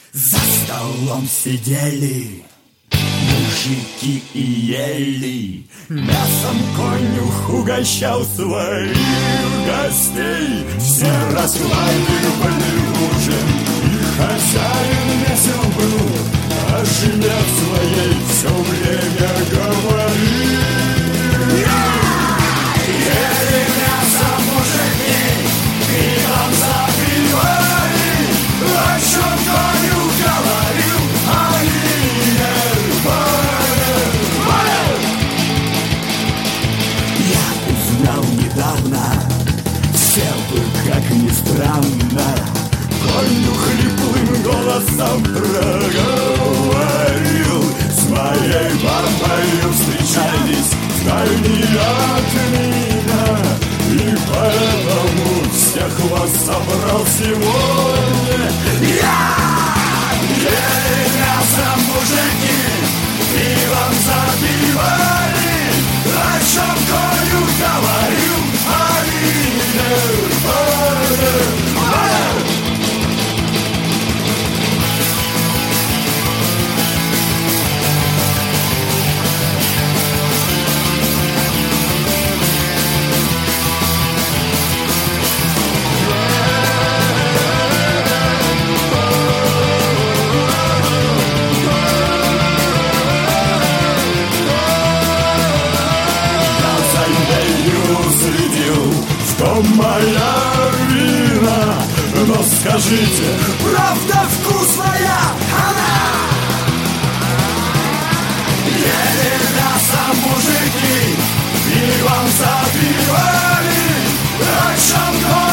За столом сидели мужики и ели, мясом конюх угощал своих гостей. Все расхваливали ужин, и хозяин весел был, о жене своей все время говорил. Ели мясо мужики, пивом запивали, о чем конюх говорил, они не поняли. Я узнал недавно, все бы, как ни странно, конюх хриплым голосом проговорил: с моей бабою встречались вдали от меня, и поэтому всех вас собрал сегодня я. Ели мясо мужики, пивом запивали, о чем конюх говорил, они не поняли. Что моя вина, но скажите, правда вкусная она? Ели мясо мужики, пивом запивали, о чем